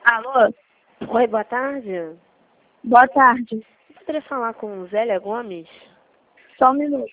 Alô? Oi, boa tarde. Boa tarde. Poderia falar com Zélia Gomes? Só um minuto.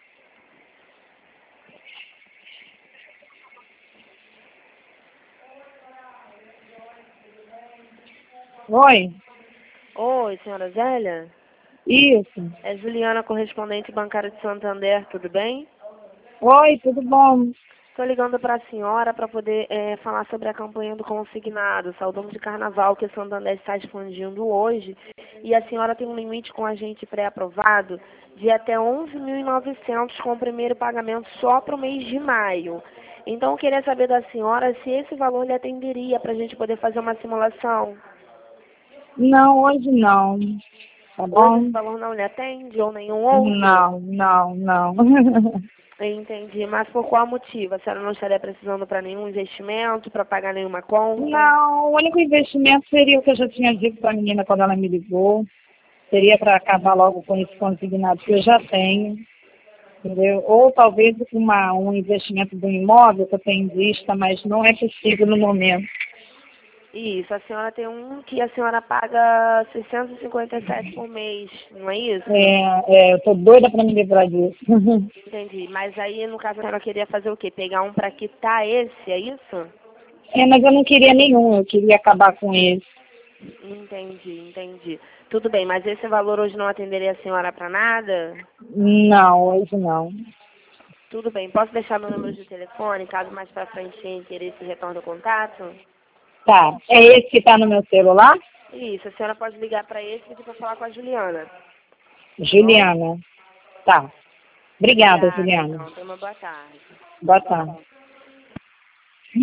Oi? Oi, senhora Zélia? Isso. É Juliana, correspondente bancária de Santander, tudo bem? Oi, tudo bom? Estou ligando para a senhora para poder falar sobre a campanha do consignado, saudamos de carnaval que a Santander está expandindo hoje. E a senhora tem um limite com a gente pré-aprovado de até 11.900 com o primeiro pagamento só para o mês de maio. Então eu queria saber da senhora se esse valor lhe atenderia para a gente poder fazer uma simulação. Não, hoje não. Tá Hoje bom? esse valor não lhe atende ou nenhum outro? Não. Entendi, mas por qual motivo? A senhora não estaria precisando para nenhum investimento, para pagar nenhuma conta? Não, o único investimento seria o que eu já tinha dito para a menina quando ela me ligou. Seria para acabar logo com esse consignado que eu já tenho. Entendeu? Ou talvez um investimento do imóvel que eu tenho em vista, mas não é possível no momento. Isso, a senhora tem um que a senhora paga 657 por mês, não é isso? Eu tô doida para me livrar disso. Entendi, mas aí no caso a senhora queria fazer o quê? Pegar um para quitar esse, é isso? Mas eu não queria nenhum, eu queria acabar com esse. Entendi. Tudo bem, mas esse valor hoje não atenderia a senhora para nada? Não, hoje não. Tudo bem, posso deixar meu número de telefone, caso mais para frente tenha interesse em retorno do contato? Tá, é esse que tá no meu celular? Isso, a senhora pode ligar para esse e pedir para falar com a Juliana. Juliana. Tá. Obrigada, Obrigada, Juliana. então. Tenha uma boa tarde. Boa tarde.